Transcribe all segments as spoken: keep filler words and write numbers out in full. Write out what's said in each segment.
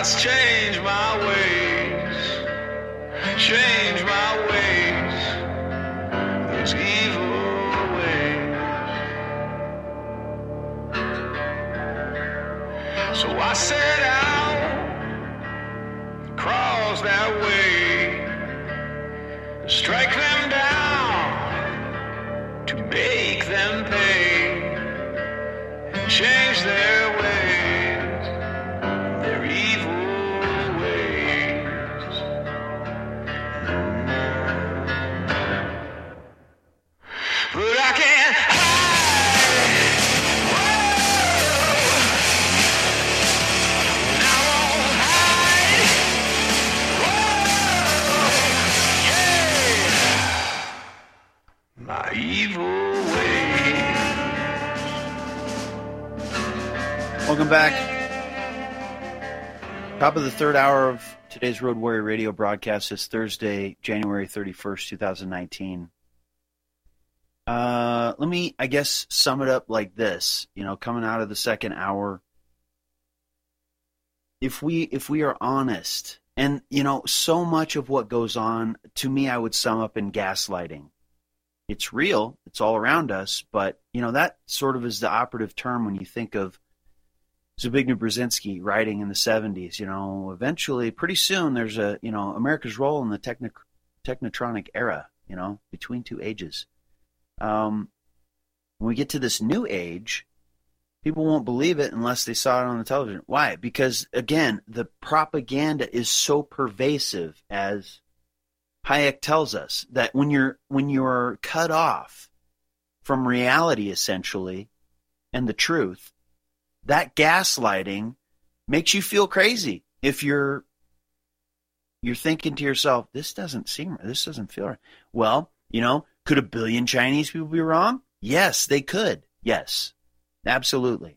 must change my ways, change my ways, those evil ways. So I set out, cross that way, strike them down, to make them pay, change their ways, their evil ways. But I can't hide. Whoa. And I won't hide. Whoa. Yeah. My evil ways. Welcome back. Top of the third hour of today's Road Warrior Radio broadcast is Thursday, January thirty-first, twenty nineteen. Uh, let me, I guess, sum it up like this. You know, coming out of the second hour, if we if we are honest, and you know, so much of what goes on, to me, I would sum up in gaslighting. It's real, it's all around us, but you know, that sort of is the operative term when you think of Zbigniew Brzezinski writing in the seventies. You know, eventually, pretty soon, there's a, you know, America's role in the technic, technotronic era, you know, between two ages. Um, when we get to this new age, people won't believe it unless they saw it on the television. Why? Because, again, the propaganda is so pervasive, as Hayek tells us, that when you're when you're cut off from reality, essentially, and the truth, that gaslighting makes you feel crazy. If you're you're thinking to yourself, this doesn't seem right, this doesn't feel right. Well, you know, could a billion Chinese people be wrong? Yes, they could. Yes, absolutely.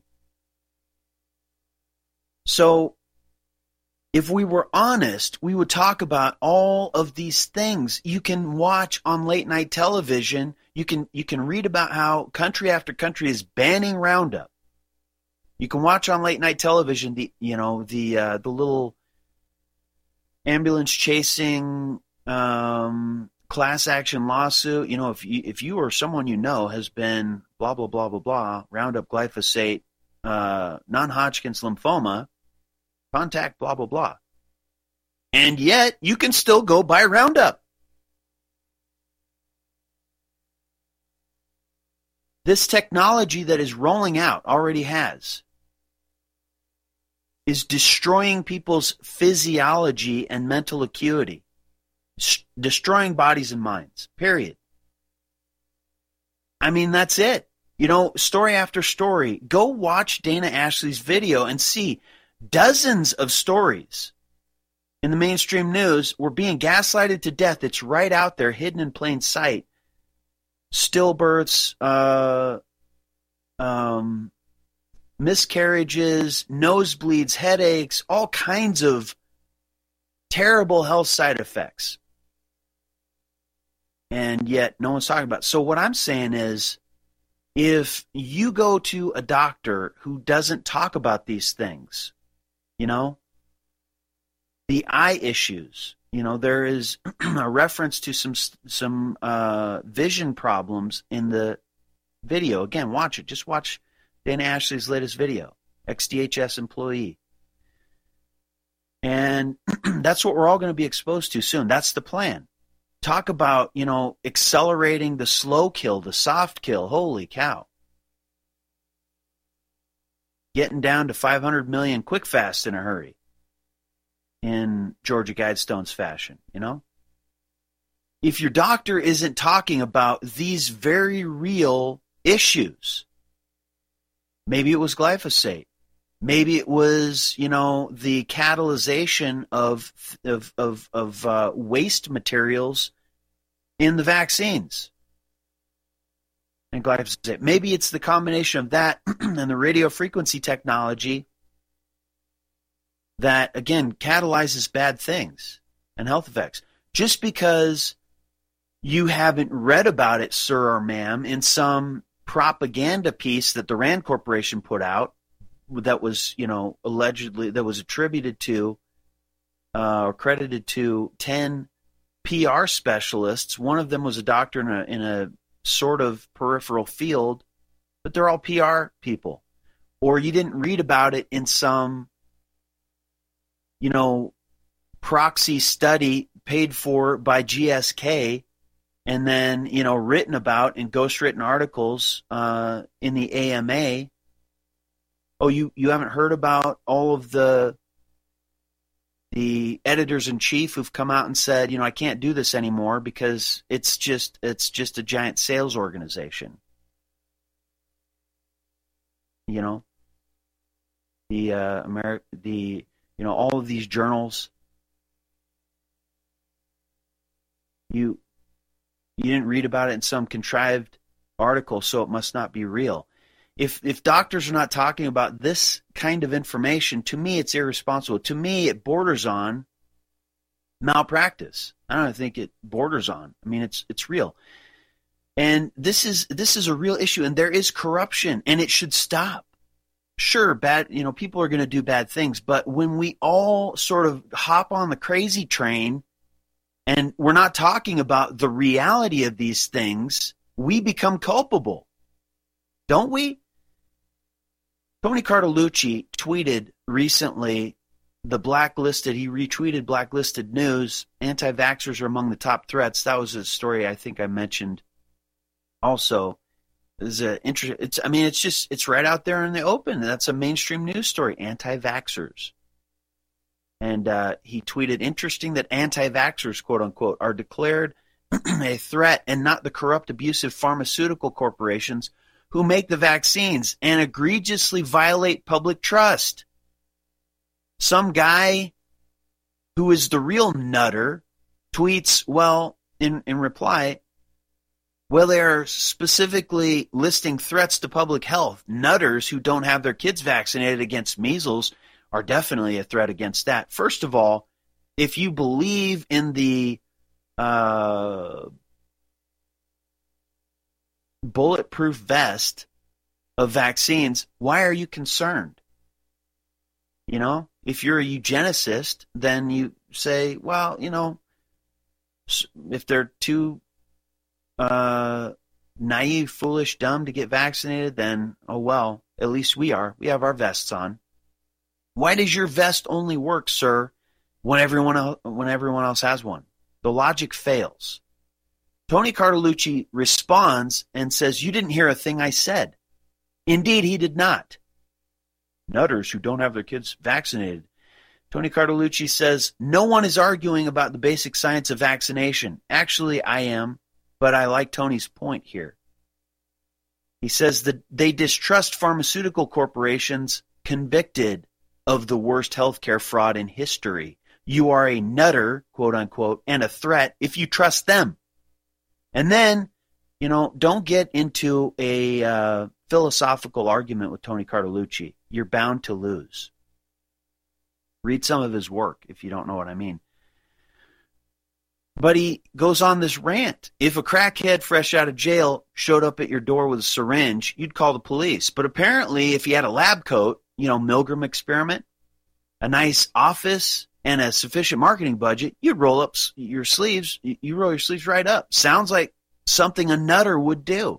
So if we were honest, we would talk about all of these things. You can watch on late night television. You can you can read about how country after country is banning Roundup. You can watch on late night television the you know the uh, the little ambulance chasing um, class action lawsuit. You know, if you if you or someone you know has been blah blah blah blah blah Roundup, glyphosate, uh, non-Hodgkin's lymphoma, contact blah blah blah, and yet you can still go buy Roundup. This technology that is rolling out, already has, is destroying people's physiology and mental acuity, S- destroying bodies and minds, period. I mean, that's it. You know, story after story. Go watch Dana Ashley's video and see dozens of stories in the mainstream news. We're being gaslighted to death. It's right out there, hidden in plain sight. Stillbirths, uh, um, miscarriages, nosebleeds, headaches, all kinds of terrible health side effects. And yet no one's talking about it. So what I'm saying is, if you go to a doctor who doesn't talk about these things, you know, the eye issues, you know, there is a reference to some some uh, vision problems in the video. Again, watch it. Just watch Dana Ashley's latest video, ex D H S employee. And that's what we're all going to be exposed to soon. That's the plan. Talk about, you know, accelerating the slow kill, the soft kill. Holy cow. Getting down to five hundred million quick fast in a hurry. In Georgia Guidestone's fashion, you know? If your doctor isn't talking about these very real issues, maybe it was glyphosate, maybe it was, you know, the catalyzation of of of, of uh, waste materials in the vaccines and glyphosate. Maybe it's the combination of that and the radio frequency technology that, again, catalyzes bad things and health effects. Just because you haven't read about it, sir or ma'am, in some propaganda piece that the Rand Corporation put out, that was, you know, allegedly, that was attributed to uh, or credited to ten P R specialists. One of them was a doctor in a, in a sort of peripheral field, but they're all P R people. Or you didn't read about it in some, you know, proxy study paid for by G S K and then, you know, written about in ghostwritten articles uh, in the A M A. Oh, you, you haven't heard about all of the the editors-in-chief who've come out and said, you know, I can't do this anymore because it's just it's just a giant sales organization. You know, the uh, Ameri- the you know all of these journals. You you didn't read about it in some contrived article, so it must not be real. If if doctors are not talking about this kind of information, to me it's irresponsible. To me, it borders on malpractice. I don't think it borders on. I mean, it's it's real. And this is this is a real issue, and there is corruption, and it should stop. Sure, bad, you know, people are going to do bad things, but when we all sort of hop on the crazy train and we're not talking about the reality of these things, we become culpable. Don't we? Tony Cartolucci tweeted recently the blacklisted, he retweeted blacklisted news, anti-vaxxers are among the top threats. That was a story I think I mentioned also. Is a interest, it's, I mean, it's just, it's right out there in the open. That's a mainstream news story, anti-vaxxers. And uh, he tweeted, interesting that anti-vaxxers, quote unquote, are declared a threat and not the corrupt, abusive pharmaceutical corporations who make the vaccines and egregiously violate public trust. Some guy who is the real nutter tweets, well, in, in reply, well, they are specifically listing threats to public health. Nutters who don't have their kids vaccinated against measles are definitely a threat against that. First of all, if you believe in the uh, bulletproof vest of vaccines, why are you concerned? You know, if you're a eugenicist, then you say, well, you know, if they're too uh, naive, foolish, dumb to get vaccinated, then, oh well, at least we are. We have our vests on. Why does your vest only work, sir, when everyone else, when everyone else has one? The logic fails. Tony Cartolucci responds and says, you didn't hear a thing I said. Indeed, he did not. Nutters who don't have their kids vaccinated. Tony Cartolucci says, no one is arguing about the basic science of vaccination. Actually, I am, but I like Tony's point here. He says that they distrust pharmaceutical corporations convicted of the worst healthcare fraud in history. You are a nutter, quote unquote, and a threat if you trust them. And then, you know, don't get into a uh, philosophical argument with Tony Cartolucci. You're bound to lose. Read some of his work if you don't know what I mean. But he goes on this rant. If a crackhead fresh out of jail showed up at your door with a syringe, you'd call the police. But apparently, if he had a lab coat, you know, Milgram experiment, a nice office, and a sufficient marketing budget, you'd roll up your sleeves. You roll your sleeves right up. Sounds like something a nutter would do.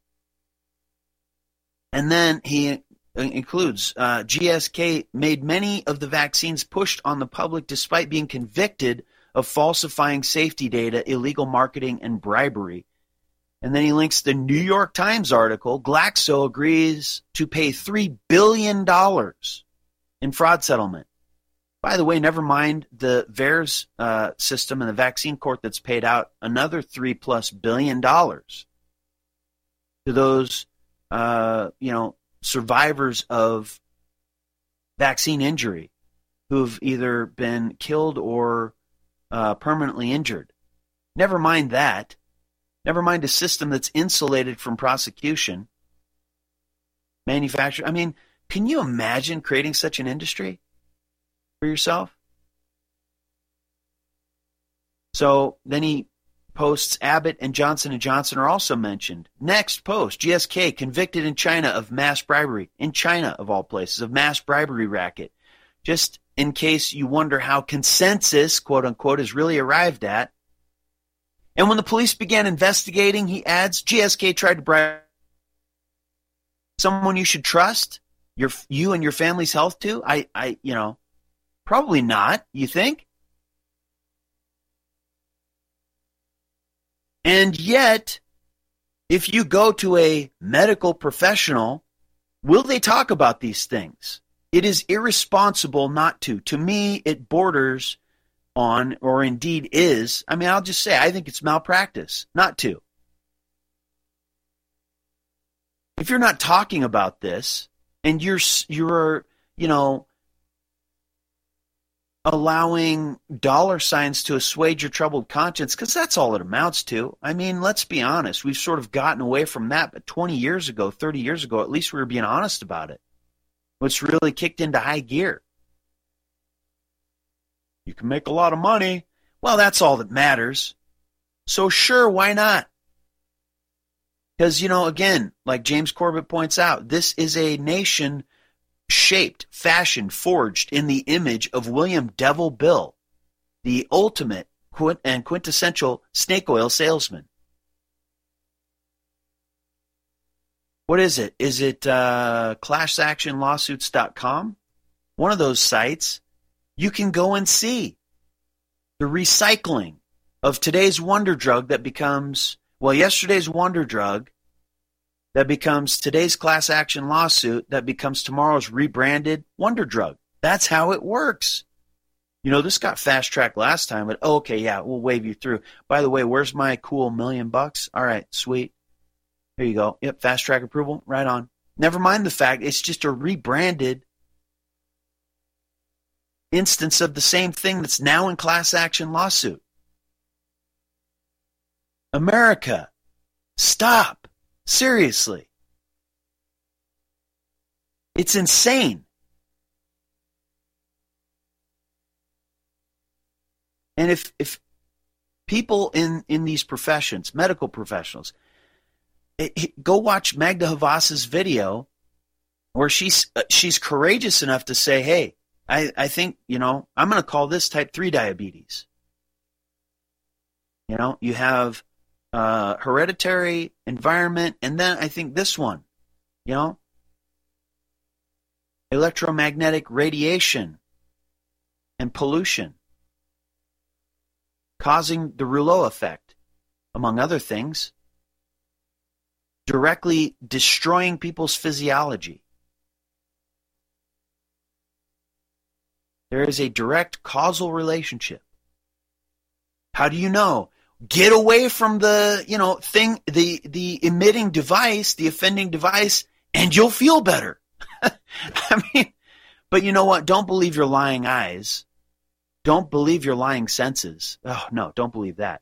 And then he includes, uh, G S K made many of the vaccines pushed on the public despite being convicted of falsifying safety data, illegal marketing, and bribery. And then he links the New York Times article, Glaxo agrees to pay three billion dollars in fraud settlement. By the way, never mind the V A E R S uh, system and the vaccine court that's paid out another three plus billion dollars to those, uh, you know, survivors of vaccine injury who've either been killed or uh, permanently injured. Never mind that. Never mind a system that's insulated from prosecution. Manufacture. I mean, can you imagine creating such an industry for yourself? So then he posts Abbott and Johnson and Johnson are also mentioned. Next post, G S K convicted in China of mass bribery. In China, of all places, of mass bribery racket. Just in case you wonder how consensus, quote unquote, is really arrived at. And when the police began investigating, he adds, G S K tried to bribe someone you should trust, your you and your family's health to? I, I, you know, probably not, you think? And yet, if you go to a medical professional, will they talk about these things? It is irresponsible not to. To me, it borders on, or indeed is, I mean, I'll just say, I think it's malpractice not to. If you're not talking about this, and you're, you're, you know, allowing dollar signs to assuage your troubled conscience, because that's all it amounts to. I mean, let's be honest. We've sort of gotten away from that, but twenty years ago, thirty years ago, at least we were being honest about it. What's really kicked into high gear. You can make a lot of money. Well, that's all that matters. So sure, why not? Because, you know, again, like James Corbett points out, this is a nation shaped, fashioned, forged in the image of William Devil Bill, the ultimate and quintessential snake oil salesman. What is it? Is it uh, class action lawsuits dot com? One of those sites. You can go and see the recycling of today's wonder drug that becomes, well, yesterday's wonder drug that becomes today's class action lawsuit that becomes tomorrow's rebranded wonder drug. That's how it works. You know, this got fast tracked last time, but oh, okay, yeah, we'll wave you through. By the way, where's my cool million bucks? All right, sweet. Here you go. Yep, fast track approval, right on. Never mind the fact it's just a rebranded instance of the same thing that's now in class action lawsuit. America, stop. Seriously. It's insane. And if if people in, in these professions, medical professionals, it, it, go watch Magda Havas's video where she's uh, she's courageous enough to say, hey, I, I think, you know, I'm going to call this type three diabetes. You know, you have uh, hereditary, environment, and then I think this one, you know, electromagnetic radiation and pollution causing the Rouleau effect, among other things, directly destroying people's physiology. There is a direct causal relationship. How do you know? Get away from the, you know, thing, the, the emitting device, the offending device, and you'll feel better. I mean, but you know what? Don't believe your lying eyes. Don't believe your lying senses. Oh, no, don't believe that.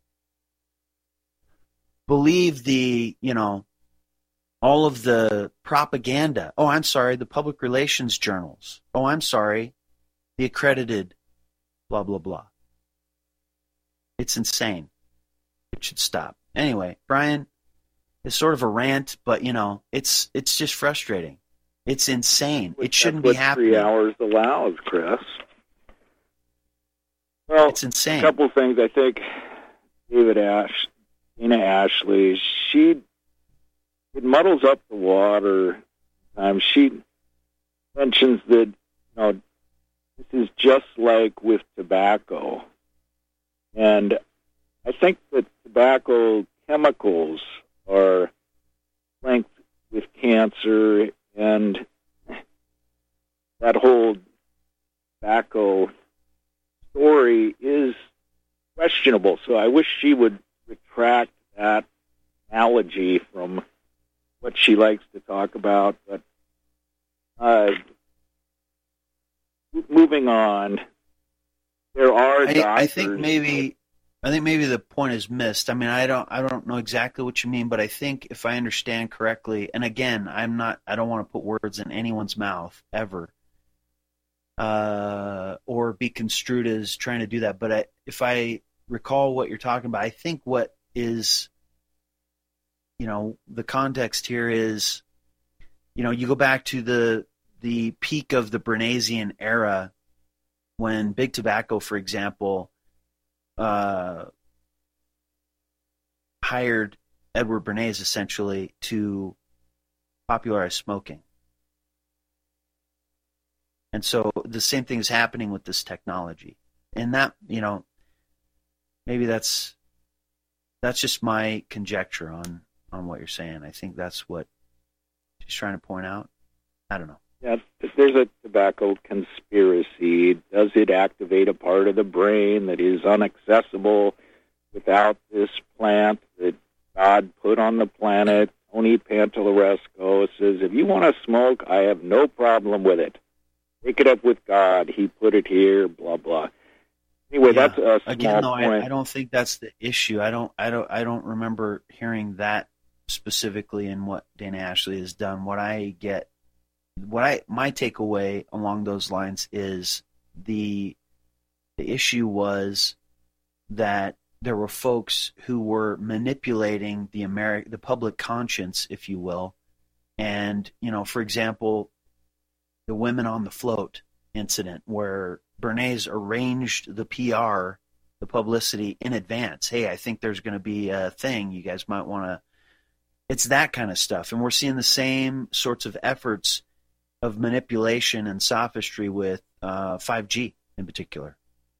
Believe the, you know, all of the propaganda. Oh, I'm sorry, the public relations journals. Oh, I'm sorry, the accredited blah, blah, blah. It's insane. It should stop. Anyway, Brian, it's sort of a rant, but, you know, it's it's just frustrating. It's insane. It shouldn't be happening. That's what three hours allows, Chris. Well, it's insane. A couple things. I think David Ash, Dana Ashley, she, it muddles up the water. Um, she mentions that, you know, this is just like with tobacco. And I think that tobacco chemicals are linked with cancer, and that whole tobacco story is questionable. So I wish she would retract that analogy from what she likes to talk about. But uh, moving on, there are I, doctors. I think maybe I think maybe the point is missed. I mean, I don't I don't know exactly what you mean, but I think if I understand correctly, and again, I'm not I don't want to put words in anyone's mouth ever, uh, or be construed as trying to do that. But I, if I recall what you're talking about. I think what is, you know, the context here is, you know, you go back to the the peak of the Bernaysian era when Big Tobacco, for example, uh, hired Edward Bernays essentially to popularize smoking. And so the same thing is happening with this technology. And that, you know, maybe that's that's just my conjecture on, on what you're saying. I think that's what she's trying to point out. I don't know. Yeah, if there's a tobacco conspiracy, does it activate a part of the brain that is inaccessible without this plant that God put on the planet? Tony Pantalleresco says, if you want to smoke, I have no problem with it. Take it up with God. He put it here, blah, blah. Anyway, Yeah. that's a small Again, though, point. I, I don't think that's the issue. I don't, I don't, I don't remember hearing that specifically in what Dana Ashley has done. What I get, what I, my takeaway along those lines is the, the issue was that there were folks who were manipulating the Ameri- the public conscience, if you will, and you know, for example, the Women on the Float incident where Bernays arranged the P R, the publicity in advance. Hey, I think there's going to be a thing. You guys might want to. It's that kind of stuff. And we're seeing the same sorts of efforts of manipulation and sophistry with uh, five G in particular.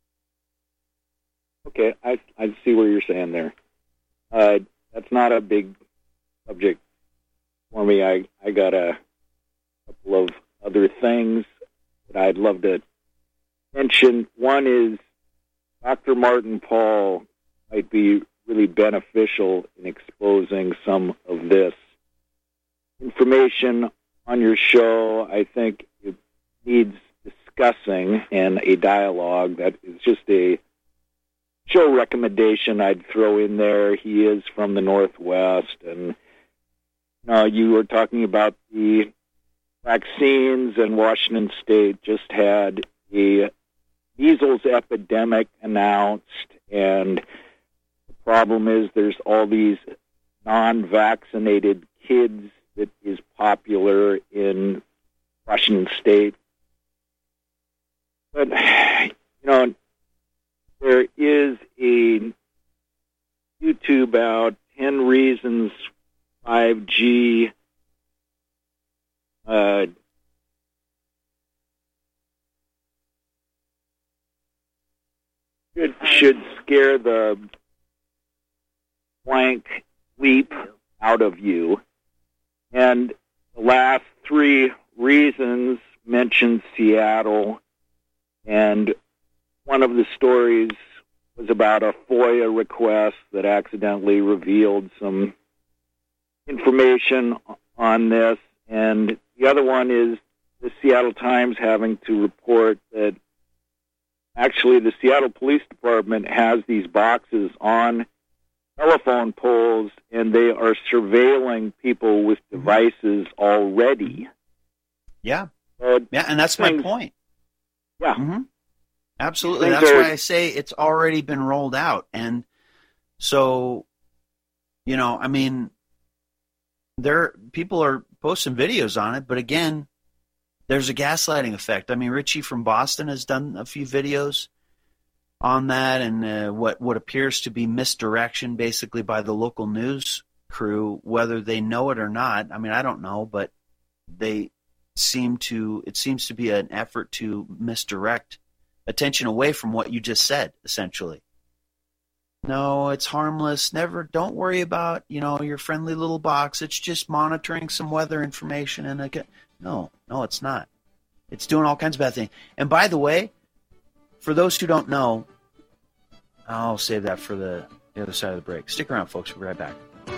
Okay, I I see what you're saying there. Uh, that's not a big subject for me. I, I got a couple of other things that I'd love to mention. One is Doctor Martin Paul might be really beneficial in exposing some of this information on your show. I think it needs discussing and a dialogue. That is just a show recommendation I'd throw in there. He is from the Northwest, and uh, you were talking about the vaccines, and Washington State just had a measles epidemic announced, and the problem is there's all these non-vaccinated kids that is popular in Washington State. But, you know, there is a YouTube about ten reasons five G uh, should, should scare the blank leap out of you. And the last three reasons mention Seattle, and one of the stories was about a FOIA request that accidentally revealed some information on this, and the other one is the Seattle Times having to report that actually the Seattle Police Department has these boxes on telephone poles, and they are surveilling people with devices already. Yeah, So yeah, and that's my things- point. Yeah. Mm-hmm. Absolutely. Things That's are- why I say it's already been rolled out. And so, you know, I mean, there people are posting videos on it, but again, there's a gaslighting effect. I mean, Richie from Boston has done a few videos on that, and uh, what, what appears to be misdirection basically by the local news crew, whether they know it or not. I mean, I don't know, but they seem to, it seems to be an effort to misdirect attention away from what you just said, essentially. No, it's harmless. Never, don't worry about, you know, your friendly little box. It's just monitoring some weather information. And I get, no, no, it's not. It's doing all kinds of bad things. And by the way, for those who don't know, I'll save that for the, the other side of the break. Stick around, folks. We'll be right back.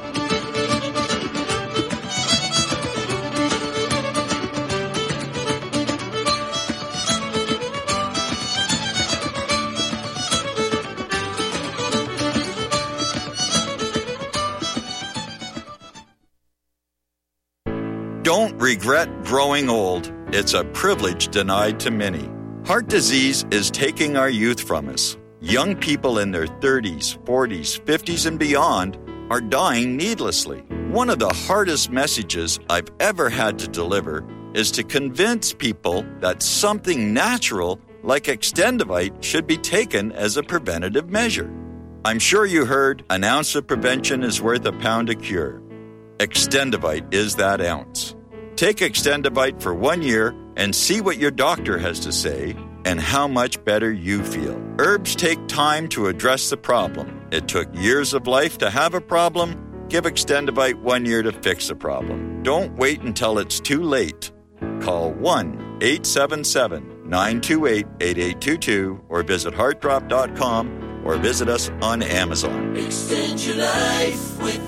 Don't regret growing old. It's a privilege denied to many. Heart disease is taking our youth from us. young people in their thirties, forties, fifties, and beyond are dying needlessly. One of the hardest messages I've ever had to deliver is to convince people that something natural like Extendivite should be taken as a preventative measure. I'm sure you heard an ounce of prevention is worth a pound of cure. Extendivite is that ounce. Take Extendivite for one year and see what your doctor has to say and how much better you feel. Herbs take time to address the problem. It took years of life to have a problem. Give Extendivite one year to fix the problem. Don't wait until it's too late. Call one eight seven seven, nine two eight, eight eight two two or visit heart drop dot com or visit us on Amazon. Extend your life with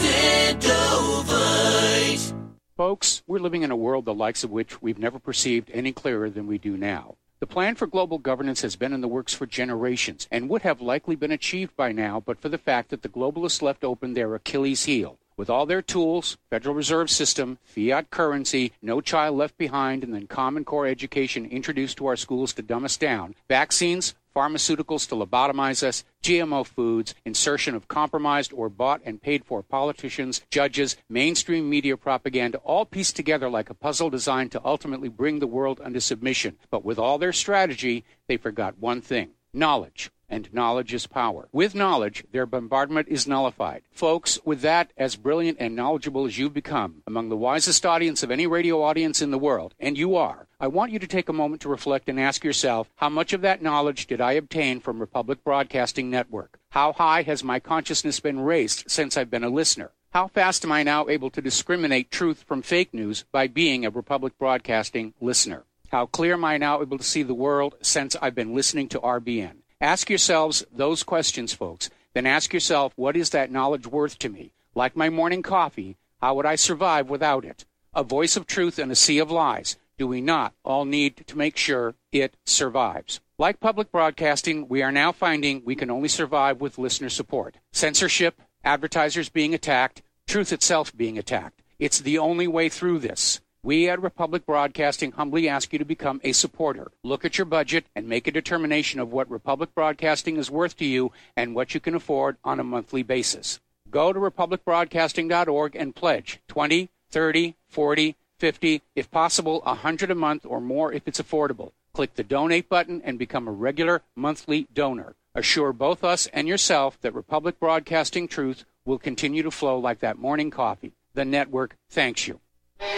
Extendovite. Folks, we're living in a world the likes of which we've never perceived any clearer than we do now. The plan for global governance has been in the works for generations and would have likely been achieved by now but for the fact that the globalists left open their Achilles heel. With all their tools, Federal Reserve System, fiat currency, no child left behind, and then Common Core education introduced to our schools to dumb us down, vaccines, pharmaceuticals to lobotomize us, G M O foods, insertion of compromised or bought and paid for politicians, judges, mainstream media propaganda, all pieced together like a puzzle designed to ultimately bring the world under submission. But with all their strategy, they forgot one thing: knowledge. And knowledge is power. With knowledge, their bombardment is nullified. Folks, with that, as brilliant and knowledgeable as you've become, among the wisest audience of any radio audience in the world, and you are, I want you to take a moment to reflect and ask yourself, how much of that knowledge did I obtain from Republic Broadcasting Network? How high has my consciousness been raised since I've been a listener? How fast am I now able to discriminate truth from fake news by being a Republic Broadcasting listener? How clear am I now able to see the world since I've been listening to R B N? Ask yourselves those questions, folks. Then ask yourself, what is that knowledge worth to me? Like my morning coffee, how would I survive without it? A voice of truth in a sea of lies. Do we not all need to make sure it survives? Like public broadcasting, we are now finding we can only survive with listener support. Censorship, advertisers being attacked, truth itself being attacked. It's the only way through this. We at Republic Broadcasting humbly ask you to become a supporter. Look at your budget and make a determination of what Republic Broadcasting is worth to you and what you can afford on a monthly basis. Go to republic broadcasting dot org and pledge twenty, thirty, forty, fifty, if possible, one hundred a month or more if it's affordable. Click the donate button and become a regular monthly donor. Assure both us and yourself that Republic Broadcasting truth will continue to flow like that morning coffee. The network thanks you.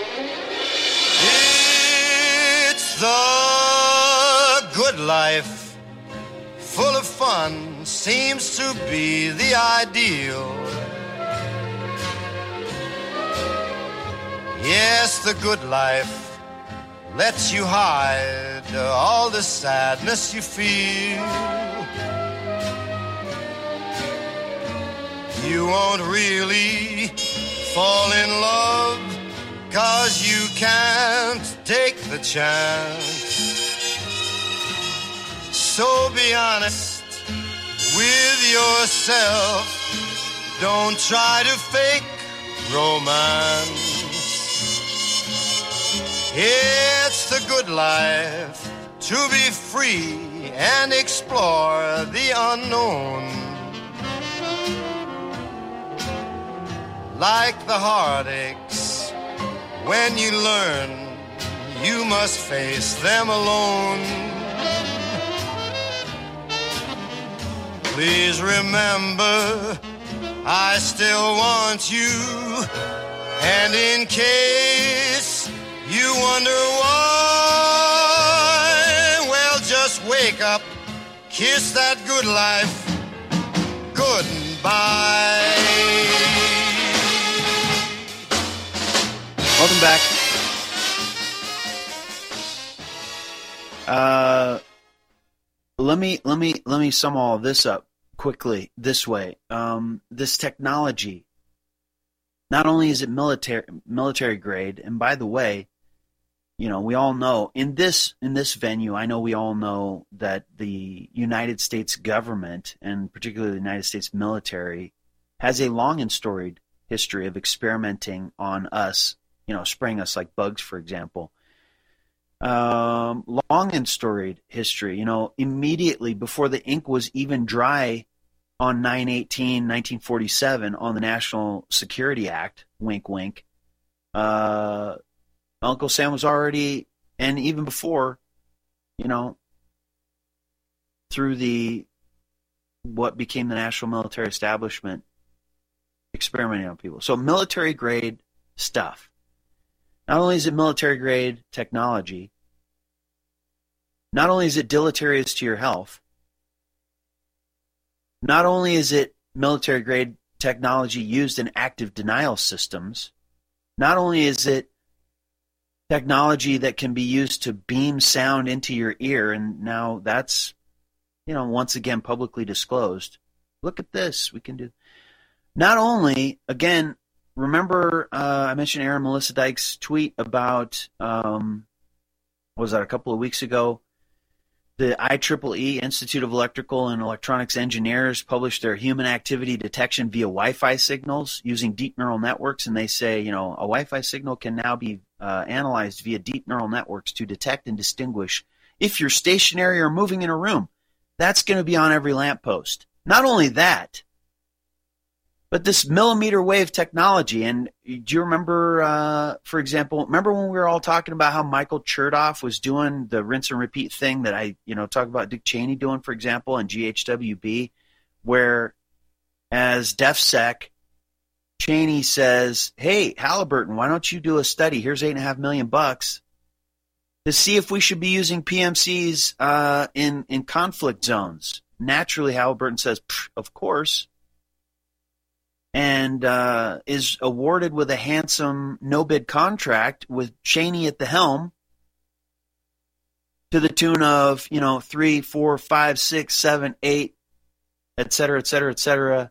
It's the good life, full of fun, seems to be the ideal. Yes, the good life lets you hide all the sadness you feel. You won't really fall in love, 'cause you can't take the chance. So be honest with yourself. Don't try to fake romance. It's the good life to be free and explore the unknown. Like the heartaches, when you learn you must face them alone. Please remember, I still want you. And in case you wonder why, well, just wake up, kiss that good life goodbye. Welcome back. Uh, let me let me let me sum all of this up quickly this way. Um, this technology, not only is it military military grade, and by the way, you know, we all know in this in this venue, I know we all know that the United States government, and particularly the United States military, has a long and storied history of experimenting on us, you know, spraying us like bugs, for example. um, long and storied history. You know, immediately before the ink was even dry on nine eighteen nineteen forty-seven on the National Security Act, wink, wink, uh, Uncle Sam was already, and even before, you know, through the what became the National Military Establishment, experimenting on people. So military grade stuff. Not only is it military grade technology, not only is it deleterious to your health, not only is it military grade technology used in active denial systems, not only is it technology that can be used to beam sound into your ear, and now that's, you know, once again publicly disclosed. Look at this, we can do. Not only, again, remember uh, I mentioned Aaron Melissa Dyke's tweet about, um, what was that, a couple of weeks ago? The I triple E, Institute of Electrical and Electronics Engineers, published their human activity detection via Wi-Fi signals using deep neural networks, and they say, you know, a Wi-Fi signal can now be uh, analyzed via deep neural networks to detect and distinguish if you're stationary or moving in a room. That's going to be on every lamppost. Not only that, but this millimeter wave technology, and do you remember, uh, for example, remember when we were all talking about how Michael Chertoff was doing the rinse and repeat thing that I, you know, talk about Dick Cheney doing, for example, and G H W B, where as DefSec, Cheney says, hey, Halliburton, why don't you do a study? Here's eight and a half million bucks to see if we should be using P M Cs uh, in, in conflict zones. Naturally, Halliburton says, of course, and uh, is awarded with a handsome no-bid contract with Cheney at the helm to the tune of, you know, three, four, five, six, seven, eight, et cetera, et cetera, et cetera,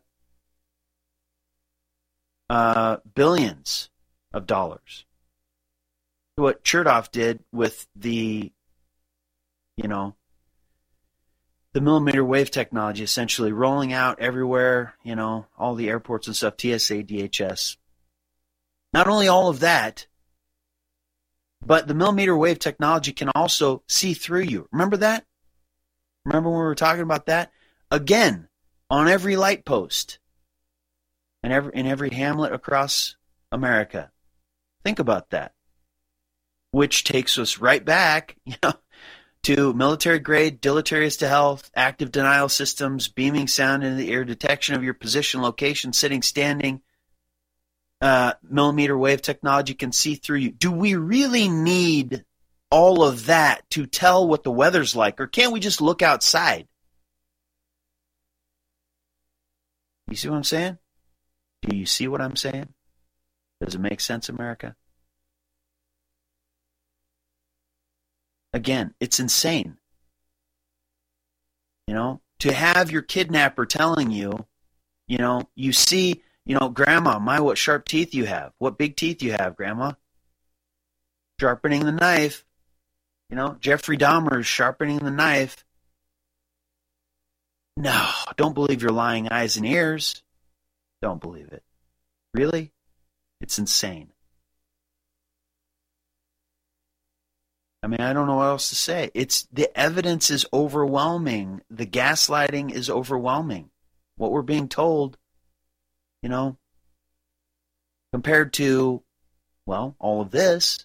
uh, billions of dollars. What Chertoff did with the, you know, the millimeter wave technology, essentially rolling out everywhere, you know, all the airports and stuff, T S A, D H S. Not only all of that, but the millimeter wave technology can also see through you. Remember that? Remember when we were talking about that? Again, on every light post and every, in every hamlet across America. Think about that. Which takes us right back, you know, to military-grade, deleterious to health, active denial systems, beaming sound into the ear, detection of your position, location, sitting, standing, uh, millimeter wave technology can see through you. Do we really need all of that to tell what the weather's like, or can't we just look outside? You see what I'm saying? Do you see what I'm saying? Does it make sense, America? Again, it's insane. You know, to have your kidnapper telling you, you know, you see, you know, Grandma, my, what sharp teeth you have. What big teeth you have, Grandma. Sharpening the knife. You know, Jeffrey Dahmer is sharpening the knife. No, don't believe your lying eyes and ears. Don't believe it. Really? It's insane. I mean, I don't know what else to say. It's the evidence is overwhelming. The gaslighting is overwhelming. What we're being told, you know, compared to, well, all of this,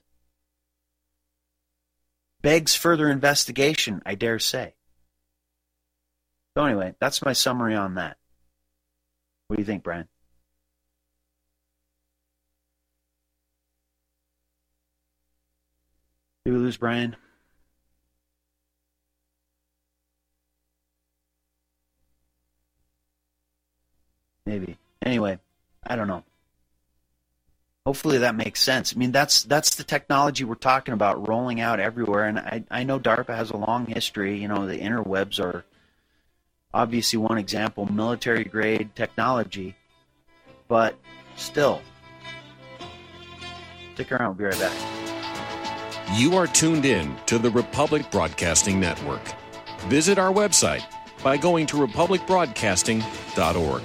begs further investigation, I dare say. So anyway, that's my summary on that. What do you think, Brian? Did we lose Brian? Maybe. Anyway, I don't know. Hopefully that makes sense. I mean, that's that's the technology we're talking about rolling out everywhere. And I, I know DARPA has a long history. You know, the interwebs are obviously one example, military-grade technology. But still, stick around. We'll be right back. You are tuned in to the Republic Broadcasting Network. Visit our website by going to republic broadcasting dot org.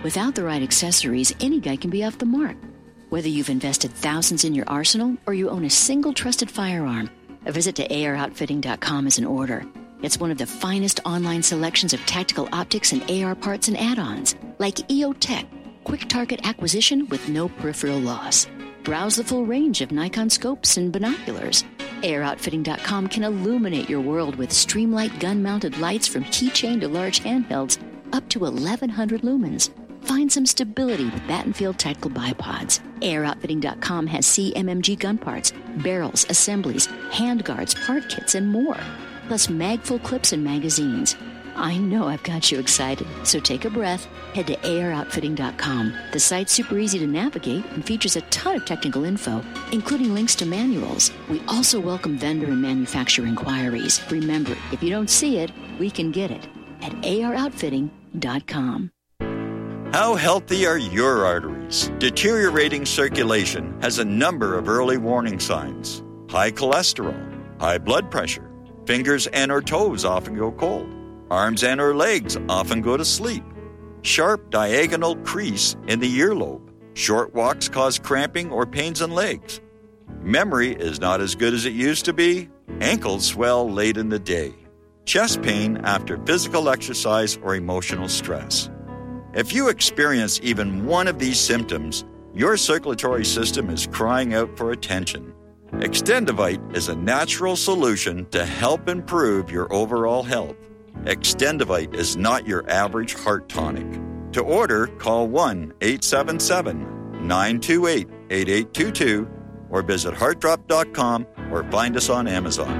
Without the right accessories, any guy can be off the mark. Whether you've invested thousands in your arsenal or you own a single trusted firearm, a visit to A R outfitting dot com is in order. It's one of the finest online selections of tactical optics and A R parts and add-ons, like E O Tech, quick target acquisition with no peripheral loss. Browse the full range of Nikon scopes and binoculars. A R outfitting dot com can illuminate your world with Streamlight gun-mounted lights from keychain to large handhelds up to eleven hundred lumens. Find some stability with Battenfield Tactical Bipods. A R outfitting dot com has C M M G gun parts, barrels, assemblies, handguards, part kits, and more. Plus mag-full clips and magazines. I know I've got you excited, so take a breath. Head to A R outfitting dot com. The site's super easy to navigate and features a ton of technical info, including links to manuals. We also welcome vendor and manufacturer inquiries. Remember, if you don't see it, we can get it at A R outfitting dot com. How healthy are your arteries? Deteriorating circulation has a number of early warning signs. High cholesterol, high blood pressure, fingers and or toes often go cold, arms and or legs often go to sleep, sharp diagonal crease in the earlobe, short walks cause cramping or pains in legs, memory is not as good as it used to be, ankles swell late in the day, chest pain after physical exercise or emotional stress. If you experience even one of these symptoms, your circulatory system is crying out for attention. Extendivite is a natural solution to help improve your overall health. Extendivite is not your average heart tonic. To order, call one eight seven seven, nine two eight, eight eight two two or visit heart drop dot com or find us on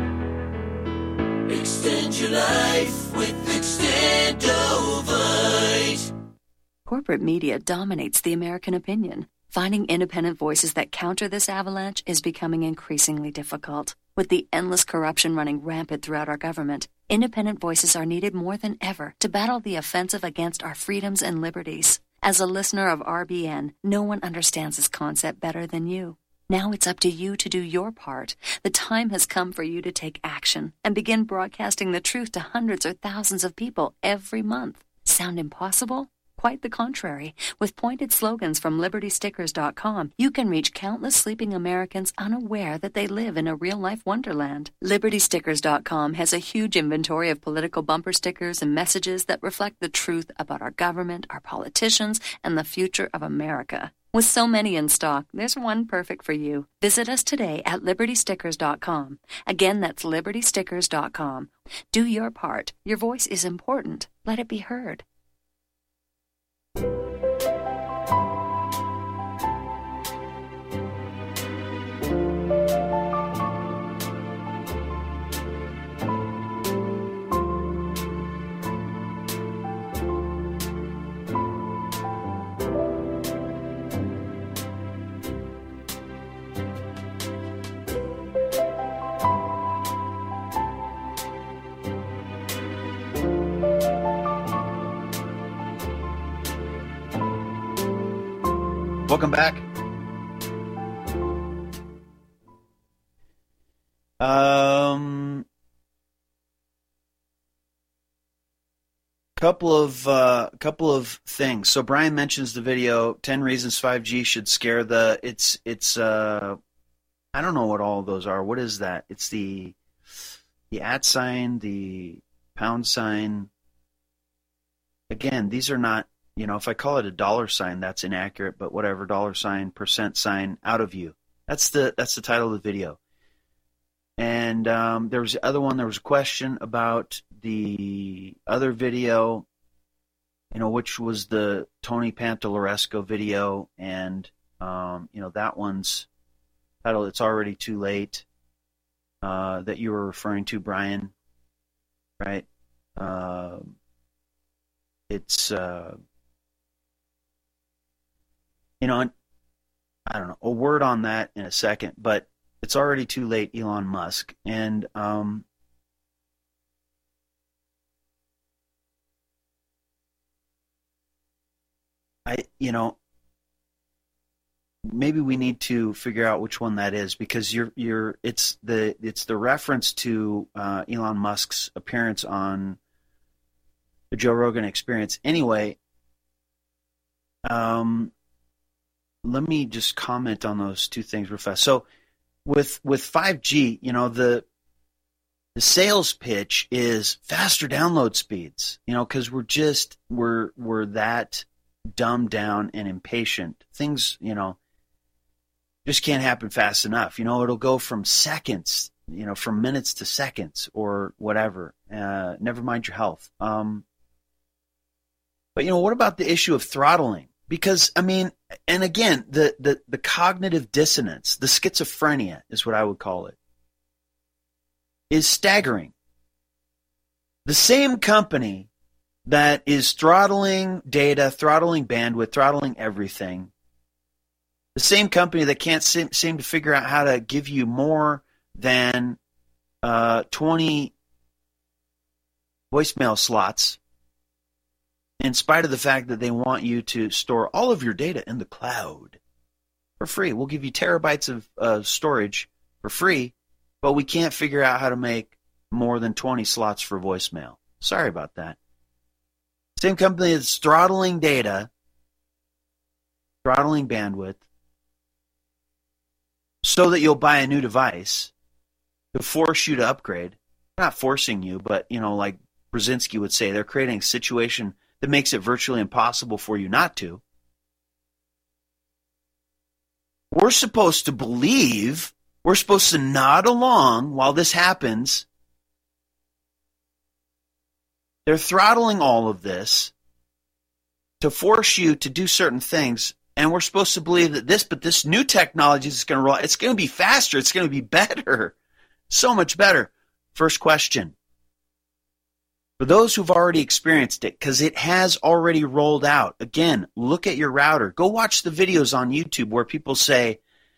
Amazon. Extend your life with Extendovite. Corporate media dominates the American opinion. Finding independent voices that counter this avalanche is becoming increasingly difficult. With the endless corruption running rampant throughout our government, independent voices are needed more than ever to battle the offensive against our freedoms and liberties. As a listener of R B N, no one understands this concept better than you. Now it's up to you to do your part. The time has come for you to take action and begin broadcasting the truth to hundreds or thousands of people every month. Sound impossible? Quite the contrary. With pointed slogans from liberty stickers dot com, you can reach countless sleeping Americans unaware that they live in a real-life wonderland. liberty stickers dot com has a huge inventory of political bumper stickers and messages that reflect the truth about our government, our politicians, and the future of America. With so many in stock, there's one perfect for you. Visit us today at liberty stickers dot com. Again, that's liberty stickers dot com. Do your part. Your voice is important. Let it be heard. Welcome back. Um, couple of uh, couple of things. So Brian mentions the video ten reasons five G should scare the. It's it's. Uh, I don't know what all of those are. What is that? It's the the at sign, the pound sign. Again, these are not. You know, if I call it a dollar sign, that's inaccurate, but whatever, dollar sign, percent sign, out of view. That's the that's the title of the video. And um, there was the other one, there was a question about the other video, you know, which was the Tony Pantalleresco video, and, um, you know, that one's title, It's Already Too Late, uh, that you were referring to, Brian, right? Uh, it's... Uh, You know, I don't know, a word on that in a second, but it's already too late, Elon Musk. And um, I, you know, maybe we need to figure out which one that is, because you're, you're, it's the, it's the reference to uh, Elon Musk's appearance on the Joe Rogan Experience. Anyway. um, let me just comment on those two things real fast. So with with five G, you know, the the sales pitch is faster download speeds, you know, because we're just we're we're that dumbed down and impatient. Things, you know, just can't happen fast enough. You know, it'll go from seconds, you know, from minutes to seconds or whatever. Uh, never mind your health. Um, but, you know, what about the issue of throttling? Because, I mean, and again, the, the, the cognitive dissonance, the schizophrenia is what I would call it, is staggering. The same company that is throttling data, throttling bandwidth, throttling everything, the same company that can't seem, seem to figure out how to give you more than uh, twenty voicemail slots, in spite of the fact that they want you to store all of your data in the cloud for free. We'll give you terabytes of uh, storage for free, but we can't figure out how to make more than twenty slots for voicemail. Sorry about that. Same company that's throttling data, throttling bandwidth, so that you'll buy a new device to force you to upgrade. They're not forcing you, but, you know, like Brzezinski would say, they're creating a situation that makes it virtually impossible for you not to. We're supposed to believe, we're supposed to nod along while this happens. They're throttling all of this to force you to do certain things, and we're supposed to believe that this, but this new technology is going to roll. It's going to be faster. It's going to be better. So much better. First question. For those who've already experienced it, because it has already rolled out, again, look at your router. Go watch the videos on YouTube where people say,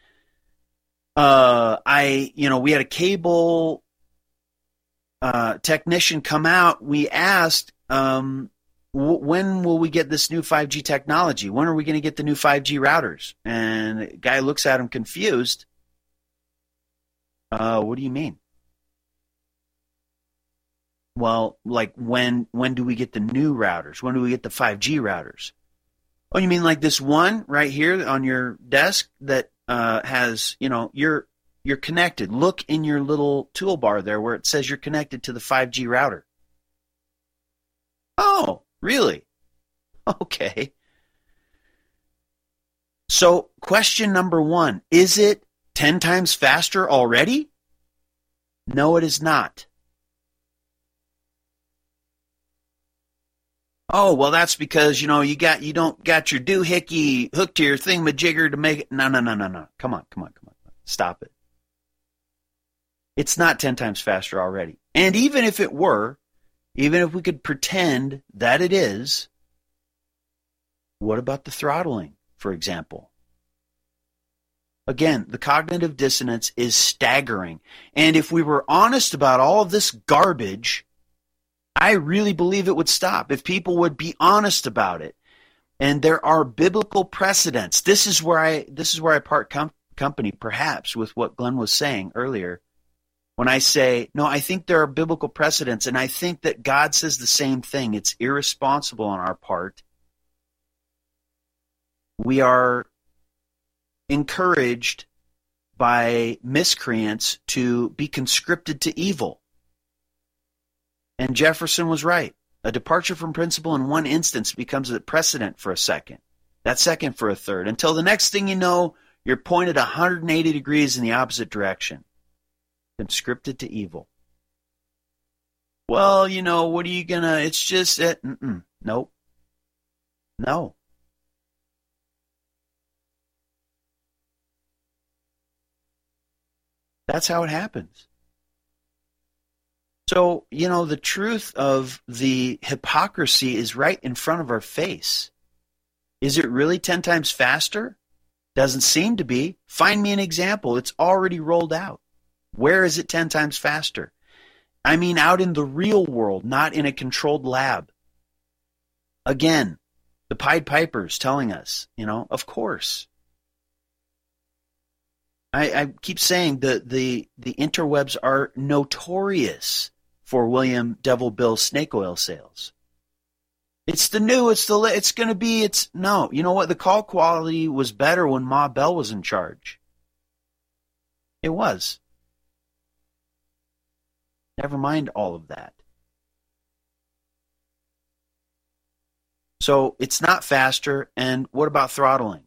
uh, I, you know, we had a cable uh, technician come out. We asked, um, w- when will we get this new five G technology? When are we going to get the new five G routers? And the guy looks at him confused. Uh, what do you mean? Well, like when when do we get the new routers? When do we get the five G routers? Oh, you mean like this one right here on your desk that uh, has, you know, you're you're connected. Look in your little toolbar there where it says you're connected to the five G router. Oh, really? Okay. So question number one, is it ten times faster already? No, it is not. Oh, well, that's because, you know, you got you don't got your doohickey hooked to your thingamajigger to make it. No, no, no, no, no. Come on, come on, come on. Stop it. It's not ten times faster already. And even if it were, even if we could pretend that it is, what about the throttling, for example? Again, the cognitive dissonance is staggering. And if we were honest about all of this garbage, I really believe it would stop if people would be honest about it. And there are biblical precedents. This is where I this is where I part com- company, perhaps, with what Glenn was saying earlier. When I say, no, I think there are biblical precedents, and I think that God says the same thing. It's irresponsible on our part. We are encouraged by miscreants to be conscripted to evil. And Jefferson was right. A departure from principle in one instance becomes a precedent for a second. That second for a third. Until the next thing you know, you're pointed one hundred eighty degrees in the opposite direction. Conscripted to evil. Well, you know, what are you going to... It's just... Uh, mm-mm, nope. No. That's how it happens. So, you know, the truth of the hypocrisy is right in front of our face. Is it really ten times faster? Doesn't seem to be. Find me an example. It's already rolled out. Where is it ten times faster? I mean, out in the real world, not in a controlled lab. Again, the Pied Pipers telling us, you know, of course. I, I keep saying the, the, the interwebs are notorious for William Devil Bill snake oil sales. It's the new, it's the, it's going to be, it's, no. You know what? The call quality was better when Ma Bell was in charge. It was. Never mind all of that. So it's not faster, and what about throttling?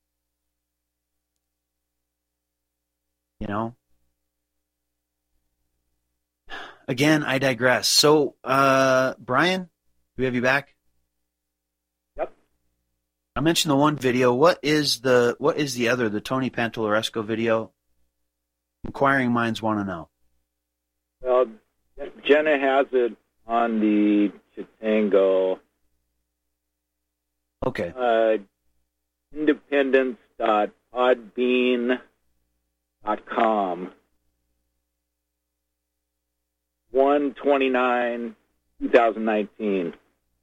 You know? Again, I digress. So, uh, Brian, do we have you back? Yep. I mentioned the one video. What is the what is the other, the Tony Pantalleresco video? Inquiring minds want to know. Well, Jenna has it on the Chitango. Okay. Uh, independence dot podbean dot com. one twenty-nine twenty nineteen.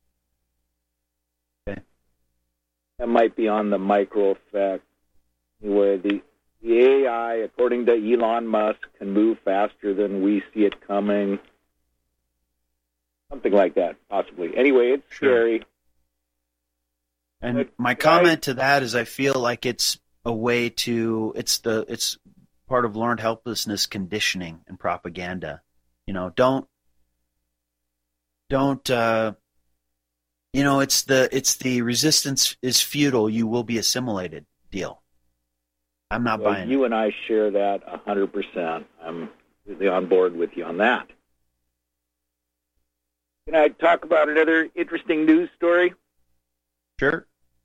Okay. That might be on the micro effect. Anyway, the, the A I, according to Elon Musk, can move faster than we see it coming. Something like that, possibly. Anyway, it's Sure. scary. And But my I- comment to that is I feel like it's a way to, it's the, it's part of learned helplessness conditioning and propaganda. You know, don't, don't, uh, you know, it's the, it's the resistance is futile, you will be assimilated deal. I'm not Well, buying you it. and I share that one hundred percent. I'm completely on board with you on that. Can I talk about another interesting news story? Sure.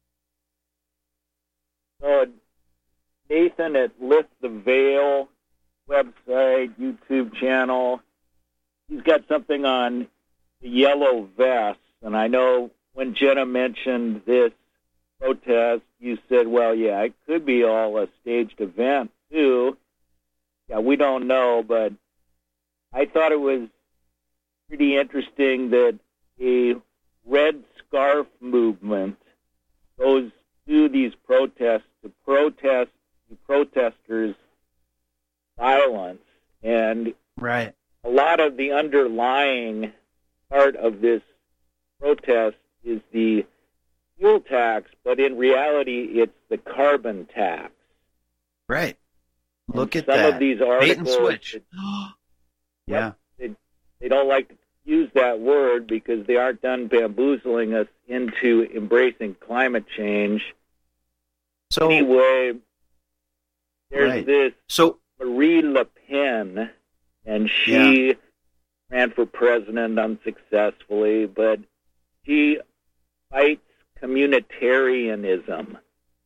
So, Nathan at Lift the Veil website, YouTube channel, he's got something on the yellow vests, and I know when Jenna mentioned this protest, you said, well, yeah, it could be all a staged event, too. Yeah, we don't know, but I thought it was pretty interesting that a red scarf movement goes to these protests to protest the protesters' violence. And Right. a lot of the underlying part of this protest is the fuel tax, but in reality, it's the carbon tax. Right. Look And at some that. of these Bait and articles, switch. it- Yeah. they, they don't like to use that word because they aren't done bamboozling us into embracing climate change. So, Anyway, there's Right. this so, Marie Le Pen, and she ran for president unsuccessfully, but she fights communitarianism.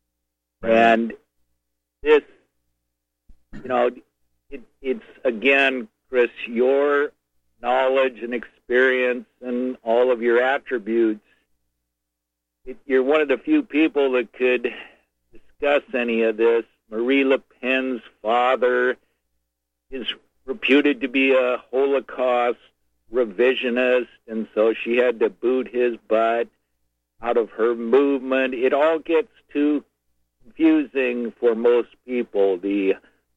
And this, you know, it, it's, again, Chris, your knowledge and experience and all of your attributes, it, you're one of the few people that could discuss any of this. Marie Le Pen's father is reputed to be a Holocaust revisionist, and so she had to boot his butt out of her movement. It all gets too confusing for most people. The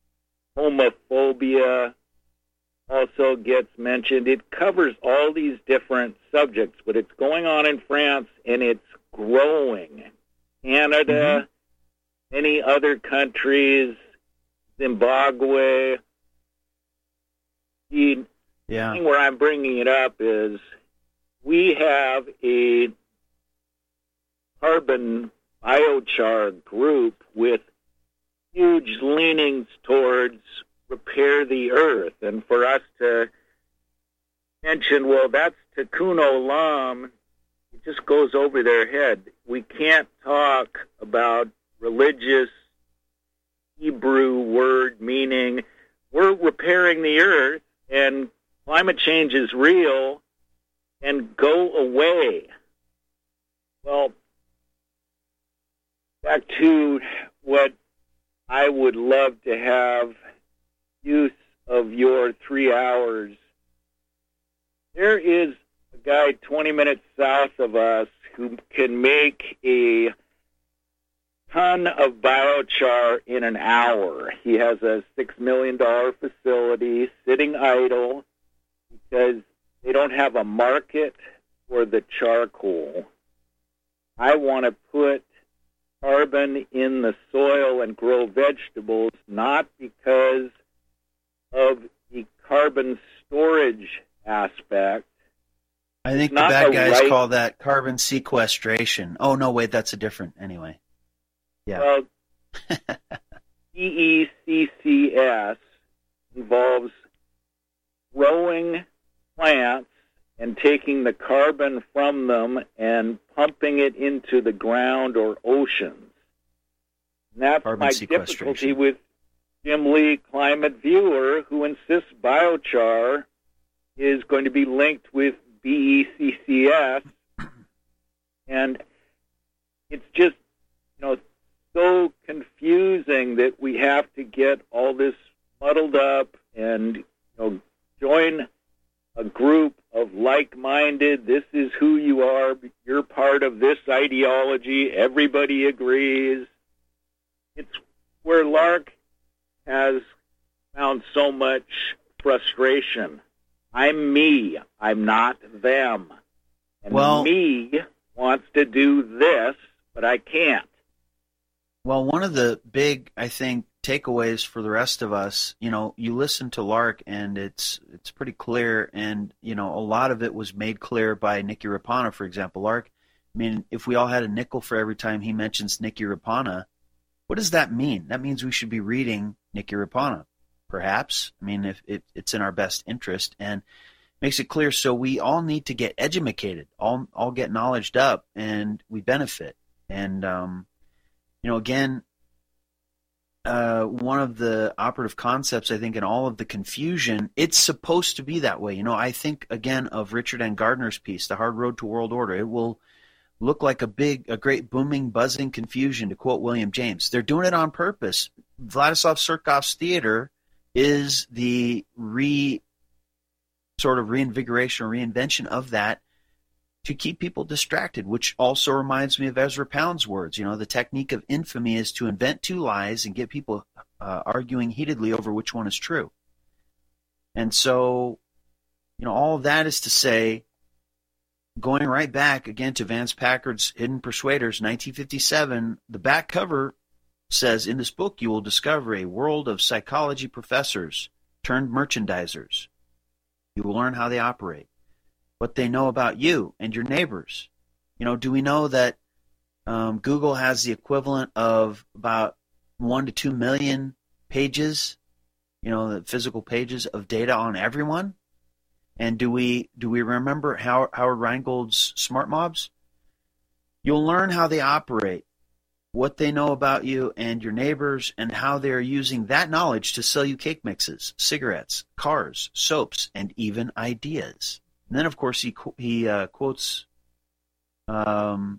homophobia also gets mentioned. It covers all these different subjects, but it's going on in France, and it's growing. Canada, many other countries, Zimbabwe. The yeah. thing where I'm bringing it up is we have a carbon biochar group with huge leanings towards repair the earth. And for us to mention, well, that's Tikkun Olam, it just goes over their head. We can't talk about religious Hebrew word meaning we're repairing the earth and climate change is real and go away. Well, back to what I would love to have use of your three hours. There is a guy twenty minutes south of us who can make a ton of biochar in an hour. He has a six million dollars facility sitting idle because they don't have a market for the charcoal. I want to put carbon in the soil and grow vegetables, not because of the carbon storage aspect. I think Not the bad a guys right- call that carbon sequestration. Oh, no, wait, that's a different, anyway. Yeah. Well, C E C C S involves growing plants and taking the carbon from them and pumping it into the ground or oceans. And that's Carbon my sequestration. difficulty with Jim Lee, Climate Viewer, who insists biochar is going to be linked with B E C C S. And it's just, you know, so confusing that we have to get all this muddled up and, you know, join a group of like-minded, this is who you are, you're part of this ideology, everybody agrees. It's where Lark has found so much frustration. I'm me, I'm not them. And Well- me wants to do this, but I can't. Well, one of the big, I think, takeaways for the rest of us, you know, you listen to Lark and it's it's pretty clear, and, you know, a lot of it was made clear by Nicky Rapana, for example. Lark, I mean, if we all had a nickel for every time he mentions Nicky Rapana, what does that mean? That means we should be reading Nicky Rapana, perhaps. I mean, if it, it's in our best interest, and makes it clear. So we all need to get educated, all all get knowledged up, and we benefit. And um, you know, again, uh, one of the operative concepts, I think, in all of the confusion, it's supposed to be that way. You know, I think, again, of Richard N. Gardner's piece, The Hard Road to World Order. It will look like a big, a great booming, buzzing confusion, to quote William James. They're doing it on purpose. Vladislav Surkov's theater is the re sort of reinvigoration or reinvention of that to keep people distracted, which also reminds me of Ezra Pound's words. You know, the technique of infamy is to invent two lies and get people uh, arguing heatedly over which one is true. And so, you know, all of that is to say, going right back again to Vance Packard's Hidden Persuaders, nineteen fifty-seven, the back cover says, in this book you will discover a world of psychology professors turned merchandisers. You will learn how they operate, what they know about you and your neighbors. You know, do we know that um, Google has the equivalent of about one to two million pages, you know, the physical pages of data on everyone? And do we do we remember Howard, Howard Rheingold's Smart Mobs? You'll learn how they operate, what they know about you and your neighbors, and how they are using that knowledge to sell you cake mixes, cigarettes, cars, soaps, and even ideas. And then, of course, he he uh, quotes um,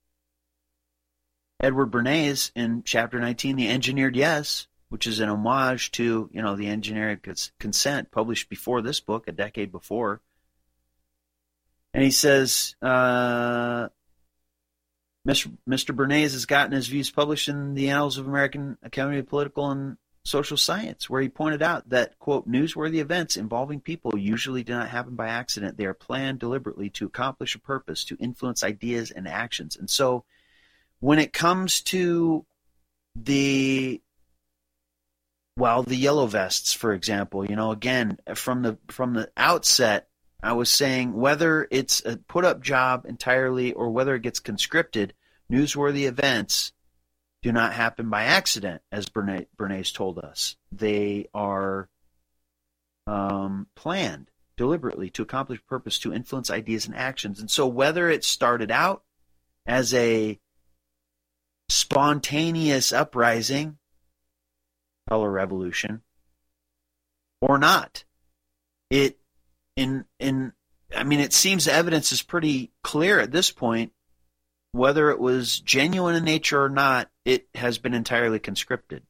Edward Bernays in chapter nineteen, The Engineered Yes, which is an homage to, you know, the Engineered Consent, published before this book, a decade before. And he says, uh, Mister Bernays has gotten his views published in the Annals of American Academy of Political and Social Science, where he pointed out that, quote, newsworthy events involving people usually do not happen by accident. They are planned deliberately to accomplish a purpose, to influence ideas and actions. And so when it comes to the, well, the yellow vests, for example, you know, again, from the from the outset, I was saying whether it's a put-up job entirely or whether it gets conscripted, newsworthy events do not happen by accident, as Bernays, Bernays told us. They are um, planned deliberately to accomplish a purpose, to influence ideas and actions. And so whether it started out as a spontaneous uprising, color revolution, or not, it in in I mean, it seems the evidence is pretty clear at this point. Whether it was genuine in nature or not, it has been entirely conscripted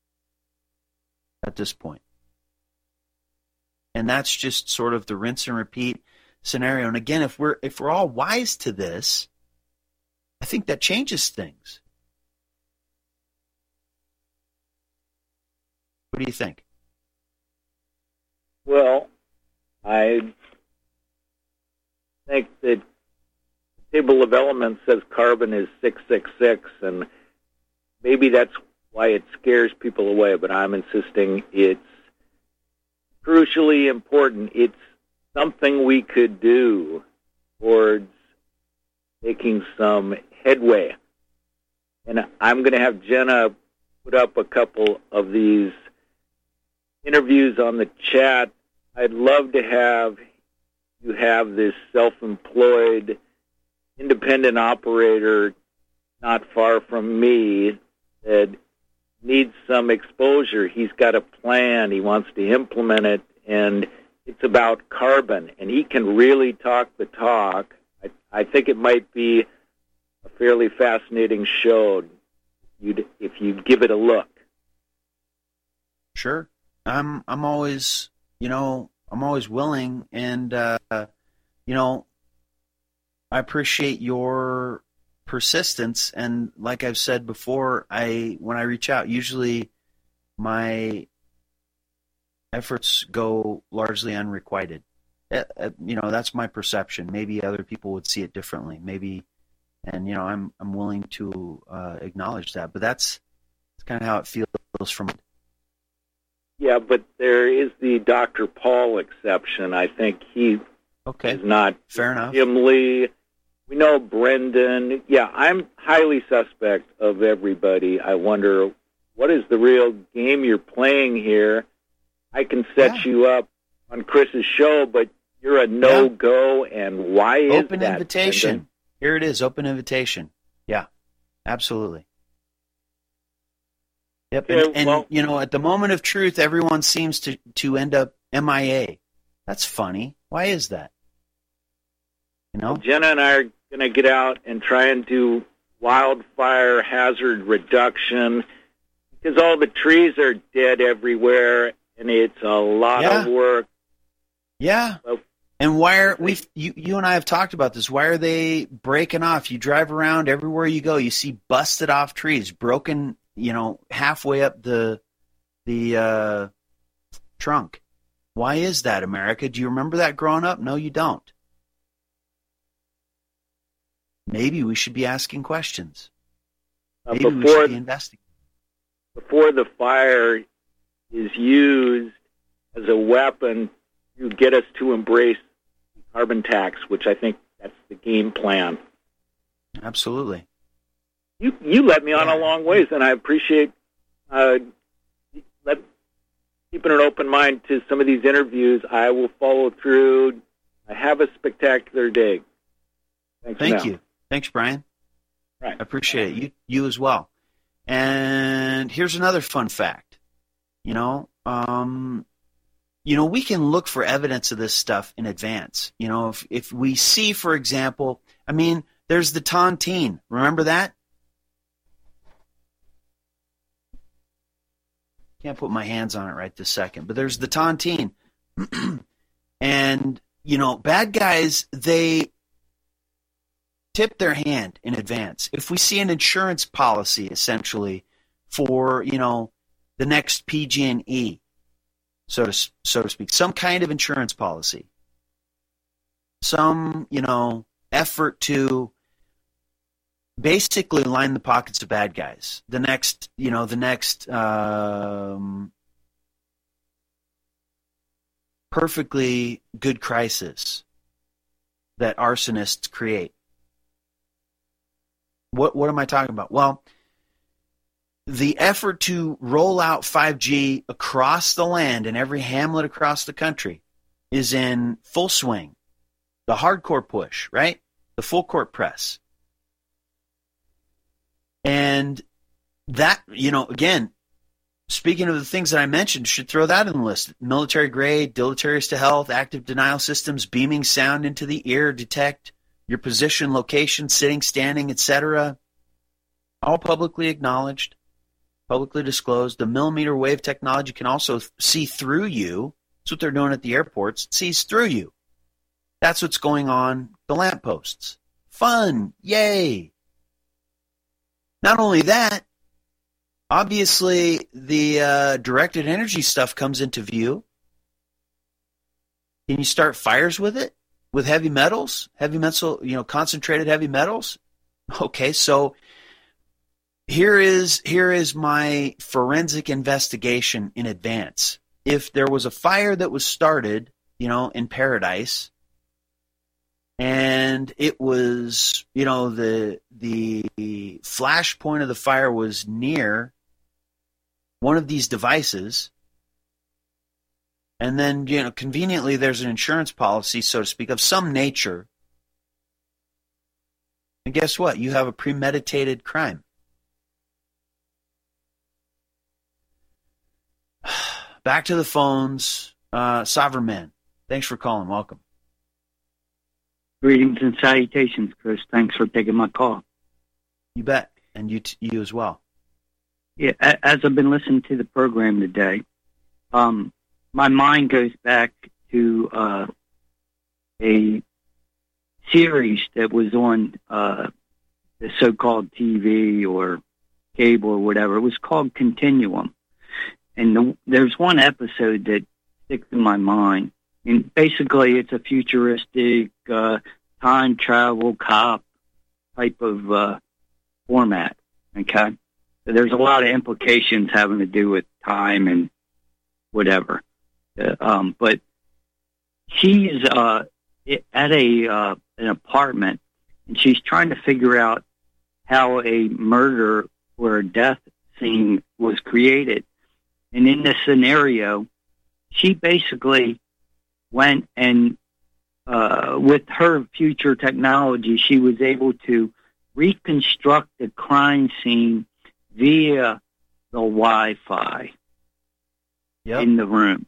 at this point. And that's just sort of the rinse and repeat scenario. And again, if we're if we're all wise to this, I think that changes things. What do you think? Well, I think that table of elements says carbon is six six six, and maybe that's why it scares people away, but I'm insisting it's crucially important. It's something we could do towards making some headway. And I'm going to have Jenna put up a couple of these interviews on the chat. I'd love to have you have this self-employed independent operator not far from me that needs some exposure. He's got a plan. He wants to implement it, and it's about carbon, and he can really talk the talk. I, I think it might be a fairly fascinating show you'd, if you'd give it a look. Sure. I'm I'm always, you know, I'm always willing, and, uh, you know, I appreciate your persistence, and like I've said before, I when I reach out, usually my efforts go largely unrequited. Uh, uh, you know, that's my perception. Maybe other people would see it differently. Maybe, and you know, I'm I'm willing to uh, acknowledge that. But that's, that's kind of how it feels from. Yeah, but there is the Doctor Paul exception. I think he okay. is not fair enough. Jim Lee. We know Brendan. Yeah, I'm highly suspect of everybody. I wonder, what is the real game you're playing here? I can set yeah. you up on Chris's show, but you're a no-go, yeah. and why is open that? Open invitation. Brendan? Here it is, open invitation. Yeah, absolutely. Yep, yeah, and, and well, you know, at the moment of truth, everyone seems to, to end up M I A. That's funny. Why is that? You know, Jenna and I are going to get out and try and do wildfire hazard reduction because all the trees are dead everywhere, and it's a lot yeah. of work. Yeah. But, and why are we? You, you and I have talked about this. Why are they breaking off? You drive around everywhere you go, you see busted off trees, broken. You know, halfway up the the uh, trunk. Why is that, America? Do you remember that growing up? No, you don't. Maybe we should be asking questions. Maybe uh, before, we should be investigating. Before the fire is used as a weapon to get us to embrace the carbon tax, which I think that's the game plan. Absolutely. You you led me on yeah. a long ways, and I appreciate uh, let, keeping an open mind to some of these interviews. I will follow through. I have a spectacular day. Thanks Thank now. you. Thanks, Brian. Right. I appreciate it. You you as well. And here's another fun fact. You know, um, you know, we can look for evidence of this stuff in advance. You know, if if we see, for example, I mean, there's the tontine. Remember that? Can't put my hands on it right this second, but there's the tontine. And, you know, bad guys, they tip their hand in advance. If we see an insurance policy, essentially, for, you know, the next P G and E, so to, so to speak, some kind of insurance policy, some, you know, effort to basically line the pockets of bad guys. The next, you know, the next um, perfectly good crisis that arsonists create. What what am I talking about? Well, the effort to roll out five G across the land in every hamlet across the country is in full swing. The hardcore push, right? The full court press. And that, you know, again, speaking of the things that I mentioned, should throw that in the list. Military grade, deleterious to health, active denial systems, beaming sound into the ear, detect your position, location, sitting, standing, et cetera. All publicly acknowledged, publicly disclosed. The millimeter wave technology can also see through you. That's what they're doing at the airports. It sees through you. That's what's going on the lampposts. Fun. Yay. Not only that, obviously the uh, directed energy stuff comes into view. Can you start fires with it? with heavy metals, heavy metal, you know, concentrated heavy metals. Okay, so here is here is my forensic investigation in advance. If there was a fire that was started, you know, in Paradise, and it was, you know, the the flash point of the fire was near one of these devices, and then, you know, conveniently there's an insurance policy, so to speak, of some nature, and guess what? You have a premeditated crime. Back to the phones. Uh, Sovereign Man, thanks for calling. Welcome. Greetings and salutations, Chris. Thanks for taking my call. You bet. And you t- you as well. Yeah, a- as I've been listening to the program today, um, my mind goes back to uh, a series that was on uh, the so-called T V or cable or whatever. It was called Continuum. And the, there's one episode that sticks in my mind. And basically, it's a futuristic uh, time travel cop type of uh, format. Okay, so there's a lot of implications having to do with time and whatever. Uh, um, but she's uh, at a uh, an apartment, and she's trying to figure out how a murder or a death scene was created. And in this scenario, she basically went and, uh, with her future technology, she was able to reconstruct the crime scene via the Wi-Fi yep. in the room.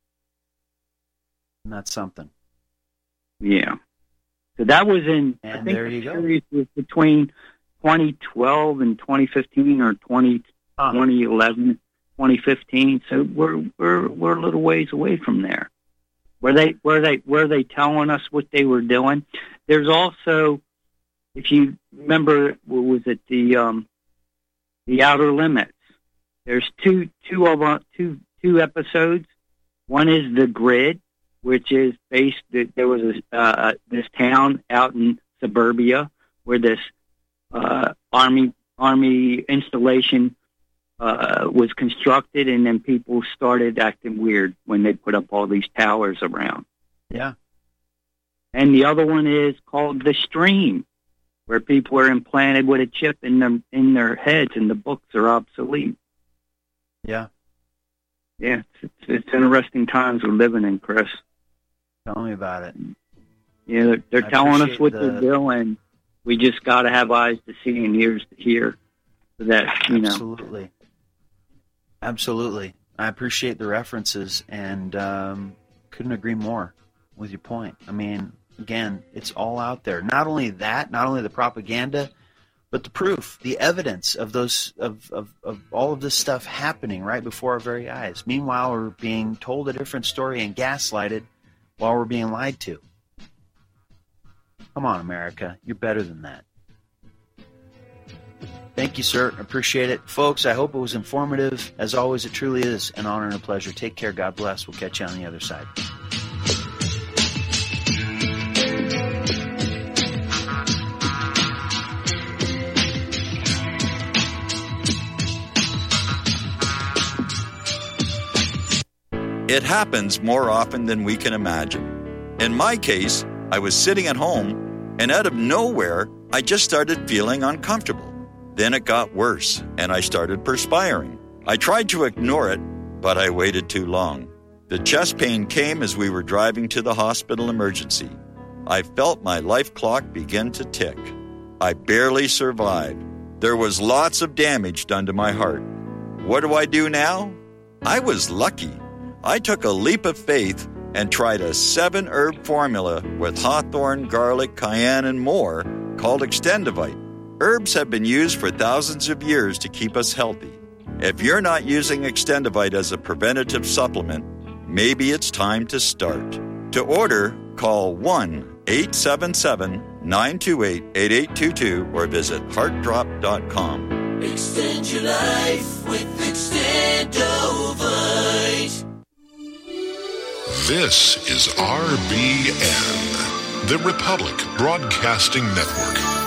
And that's something. Yeah. So that was in, and I think there the you series go. was between twenty twelve and twenty fifteen or twenty, uh-huh. twenty eleven. twenty fifteen, so we're we're we're a little ways away from there. Were they were they were they telling us what they were doing? There's also, if you remember, what was it, the um the Outer Limits? There's two two of uh, two two episodes. One is The Grid, which is based. There was a, uh, this town out in suburbia where this uh, army army installation Uh, was constructed, and then people started acting weird when they put up all these towers around. Yeah. And the other one is called The Stream, where people are implanted with a chip in them in their heads, and the books are obsolete. Yeah. Yeah, it's, it's, it's interesting times we're living in, Chris. Tell me about it. Yeah, they're, they're I telling us what the... they're doing. We just got to have eyes to see and ears to hear. So that, you know. Absolutely. Absolutely. I appreciate the references, and um, couldn't agree more with your point. I mean, again, it's all out there. Not only that, not only the propaganda, but the proof, the evidence of those of, of, of all of this stuff happening right before our very eyes. Meanwhile, we're being told a different story and gaslighted while we're being lied to. Come on, America. You're better than that. Thank you, sir. Appreciate it. Folks, I hope it was informative. As always, it truly is an honor and a pleasure. Take care. God bless. We'll catch you on the other side. It happens more often than we can imagine. In my case, I was sitting at home, and out of nowhere, I just started feeling uncomfortable. Then it got worse, and I started perspiring. I tried to ignore it, but I waited too long. The chest pain came as we were driving to the hospital emergency. I felt my life clock begin to tick. I barely survived. There was lots of damage done to my heart. What do I do now? I was lucky. I took a leap of faith and tried a seven-herb formula with hawthorn, garlic, cayenne, and more called Extendivite. Herbs have been used for thousands of years to keep us healthy. If you're not using Extendivite as a preventative supplement, maybe it's time to start. To order, call one eight seven seven, nine two eight, eight eight two two or visit heart drop dot com. Extend your life with Extendovite. This is R B N, The Republic Broadcasting Network.